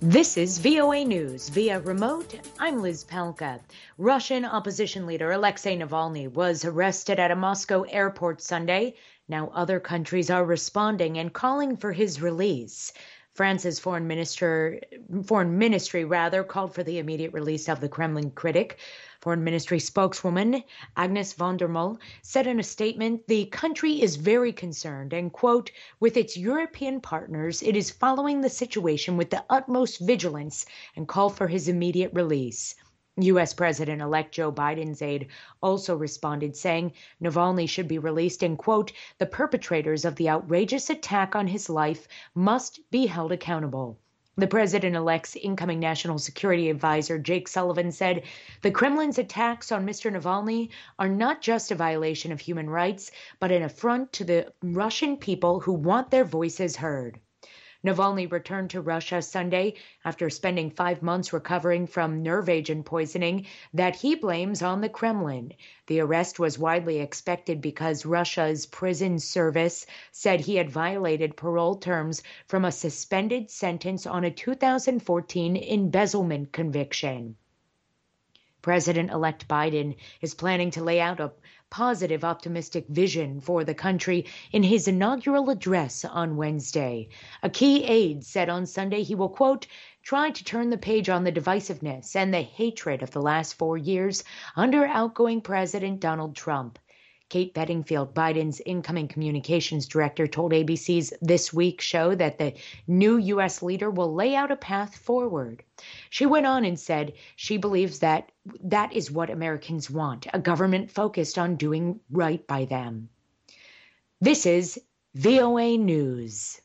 This is VOA News via remote. I'm Liz Palka. Russian opposition leader Alexei Navalny was arrested at a Moscow airport Sunday. Now other countries are responding and calling for his release. France's foreign ministry called for the immediate release of the Kremlin critic. Foreign Ministry spokeswoman Agnes von der Moll said in a statement, the country is very concerned and, quote, with its European partners, it is following the situation with the utmost vigilance and call for his immediate release. U.S. President-elect Joe Biden's aide also responded, saying Navalny should be released and, quote, the perpetrators of the outrageous attack on his life must be held accountable. The president-elect's incoming national security advisor, Jake Sullivan, said the Kremlin's attacks on Mr. Navalny are not just a violation of human rights, but an affront to the Russian people who want their voices heard. Navalny returned to Russia Sunday after spending 5 months recovering from nerve agent poisoning that he blames on the Kremlin. The arrest was widely expected because Russia's prison service said he had violated parole terms from a suspended sentence on a 2014 embezzlement conviction. President-elect Biden is planning to lay out a positive, optimistic vision for the country in his inaugural address on Wednesday. A key aide said on Sunday he will, quote, try to turn the page on the divisiveness and the hatred of the last 4 years under outgoing President Donald Trump. Kate Bedingfield, Biden's incoming communications director, told ABC's This Week show that the new U.S. leader will lay out a path forward. She went on and said she believes that is what Americans want, a government focused on doing right by them. This is VOA News.